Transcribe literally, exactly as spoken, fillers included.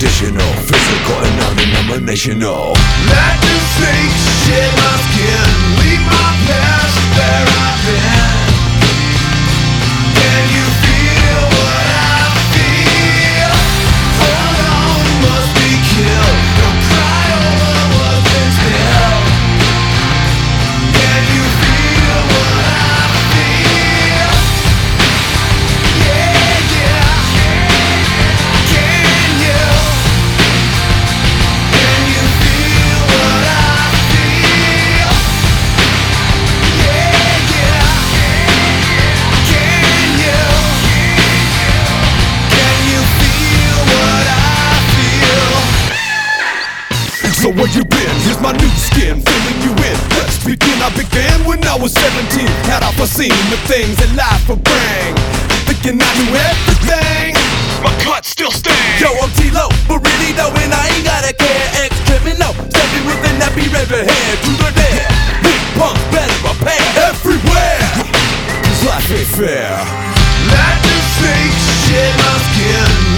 traditional, physical and non-denominational. Let the snake shed my skin, leave my past where I've been. Can you feel what I feel? Hold on, must be killed. Don't cry over what's been spilled. Can you feel what I feel? Yeah, yeah. Can you? Can you feel what I feel? Yeah, yeah. Can you? Can you feel what I feel? So where you been? Here's my new skin, filling you in. Let's begin. I began when I was seventeen. Had I foreseen the things that life would bring, thinking I knew everything. My guts still sting. Yo, I'm T-Lo, but really though, and I ain't gotta care. Ex-criminal, stepping with an nappy red hair to the dead. Big punks better prepare Everywhere, cause life ain't fair. Let the snake shed my skin.